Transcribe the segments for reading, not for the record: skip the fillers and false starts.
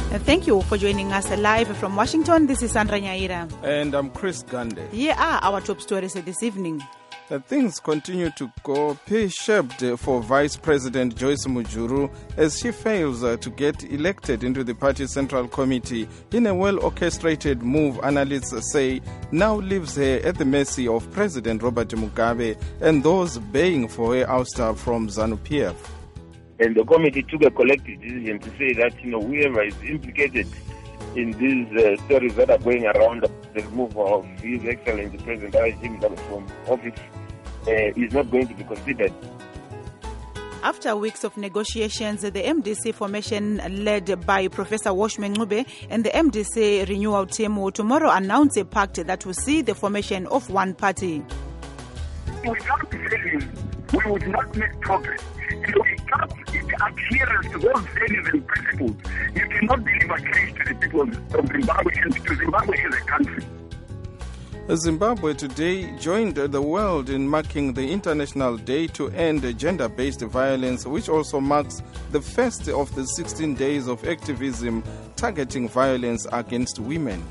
Thank you for joining us live from Washington. This is Sandra Nyaira. And I'm Chris Gande. Here are our top stories this evening. Things continue to go pear-shaped for Vice President Joyce Mujuru as she fails to get elected into the party's Central Committee in a well-orchestrated move analysts say now leaves her at the mercy of President Robert Mugabe and those baying for her ouster from ZANU-PF. And the committee took a collective decision to say that, whoever is implicated in these stories that are going around the removal of His Excellency President Mugabe from office is not going to be considered. After weeks of negotiations, the MDC formation led by Professor Washme Ncube and the MDC renewal team will tomorrow announce a pact that will see the formation of one party. Without saving, we would not make progress. And without adherence to those values and principles, you cannot deliver change to the people of Zimbabwe and to Zimbabwe as a country. Zimbabwe today joined the world in marking the International Day to End Gender-Based Violence, which also marks the first of the 16 days of activism targeting violence against women.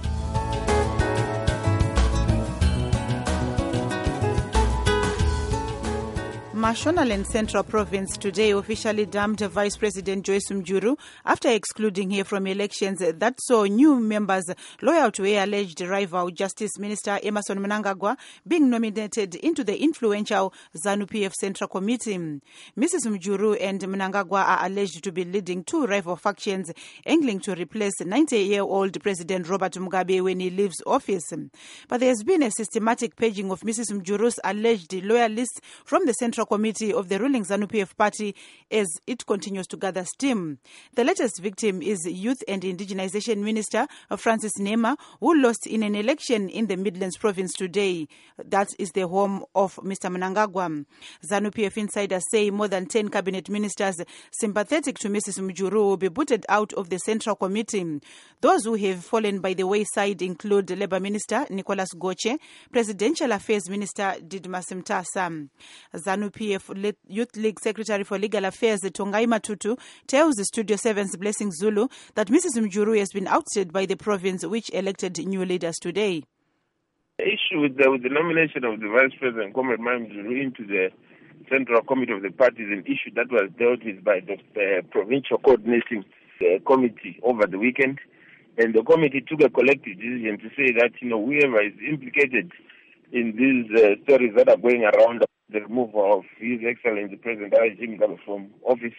Mashonaland Central Province today officially dumped Vice President Joyce Mujuru after excluding her from elections that saw new members loyal to her alleged rival Justice Minister Emmerson Mnangagwa being nominated into the influential ZANU-PF Central Committee. Mrs. Mujuru and Mnangagwa are alleged to be leading two rival factions angling to replace 90-year-old President Robert Mugabe when he leaves office. But there has been a systematic paging of Mrs. Mujuru's alleged loyalists from the Central Committee of the ruling ZANU-PF party as it continues to gather steam. The latest victim is Youth and Indigenization Minister Francis Nema, who lost in an election in the Midlands province today. That is the home of Mr. Mnangagwa. ZANU-PF insiders say more than 10 cabinet ministers sympathetic to Mrs. Mujuru will be booted out of the Central Committee. Those who have fallen by the wayside include Labour Minister Nicholas Goche, Presidential Affairs Minister Didmas Mtasa. ZANU-PF Youth League Secretary for Legal Affairs Tongai Matutu tells Studio 7's Blessing Zulu that Mrs. Mujuru has been ousted by the province which elected new leaders today. The issue with the nomination of the Vice President, Comrade Mujuru, into the Central Committee of the party is an issue that was dealt with by the Provincial Coordinating Committee over the weekend. And the committee took a collective decision to say that, whoever is implicated in these stories that are going around the removal of His Excellency President Mugabe from office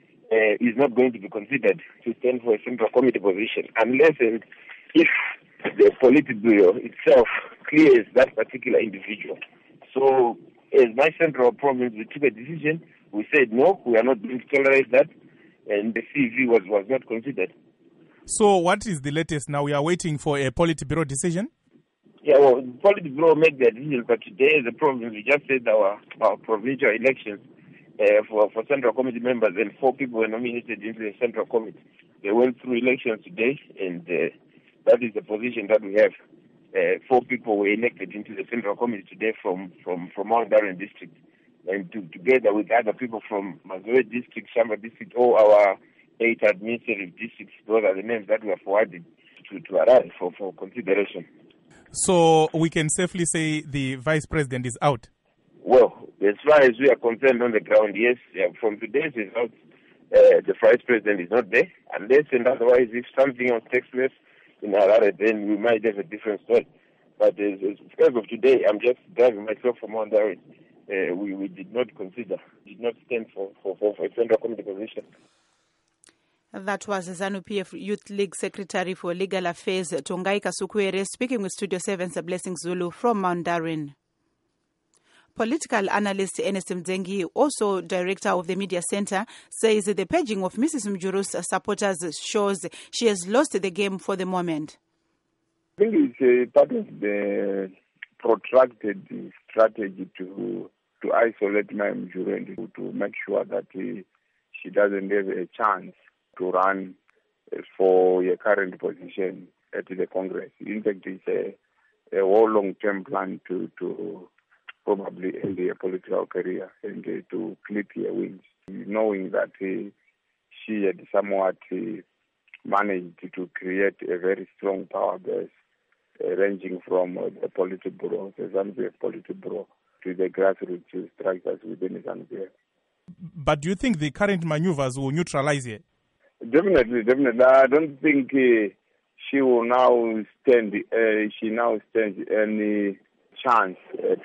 is not going to be considered to stand for a Central Committee position unless and if the Politburo itself clears that particular individual. So as my Central Province, we took a decision. We said, no, we are not going to tolerate that, and the CV was not considered. So what is the latest now? We are waiting for a Politburo decision? Yeah, well, the Politburo make the decision, but today as a province, we just said our provincial elections for Central Committee members, and 4 people were nominated into the Central Committee. They went through elections today, and that is the position that we have. 4 people were elected into the Central Committee today from Mount Darren District, and together with other people from Mazoe District, Shamba District, all our 8 administrative districts. Those are the names that we are forwarded to arrive for consideration. So we can safely say the Vice President is out? Well, as far as we are concerned on the ground, yes. From today's results, the Vice President is not there. Unless and otherwise, if something else takes place in Harare, then we might have a different story. But as of today, I'm just driving myself from Mount Darren. We did not stand for a Central Committee position. That was ZANU-PF Youth League Secretary for Legal Affairs Tongai Kasukwere speaking with Studio 7's Blessing Zulu from Mount Darren. Political analyst Ernest Mzengi, also director of the Media Center, says the paging of Mrs. Mujuru's supporters shows she has lost the game for the moment. I think it's part of the protracted strategy to isolate Mujuru and to make sure that she doesn't have a chance to run for a current position at the Congress. In fact, it's a whole long-term plan to probably end their political career and to clip their wings, knowing that she had somewhat managed to create a very strong power base, ranging from the Politburo, the ZANU-PF Politburo, to the grassroots structures within ZANU-PF. But do you think the current maneuvers will neutralize it? Definitely. I don't think she will now stand. She now stands any chance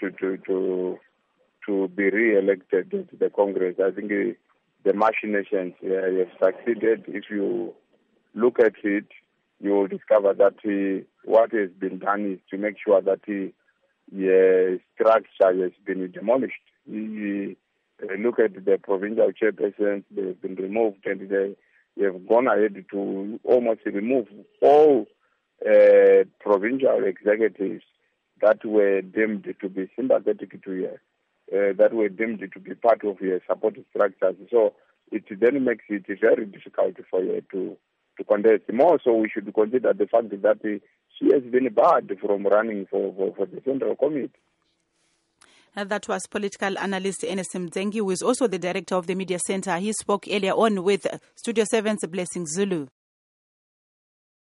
to be re-elected to the Congress. I think the machinations have succeeded. If you look at it, you will discover that what has been done is to make sure that the structure has been demolished. Look at the provincial chairpersons; they've been removed, and they have gone ahead to almost remove all provincial executives that were deemed to be sympathetic to her, that were deemed to be part of her support structures. So it then makes it very difficult for her to contest. More so, we should consider the fact that she has been barred from running for the Central Committee. That was political analyst Ernest Mzengi, who is also the director of the Media Center. He spoke earlier on with Studio 7's Blessing Zulu.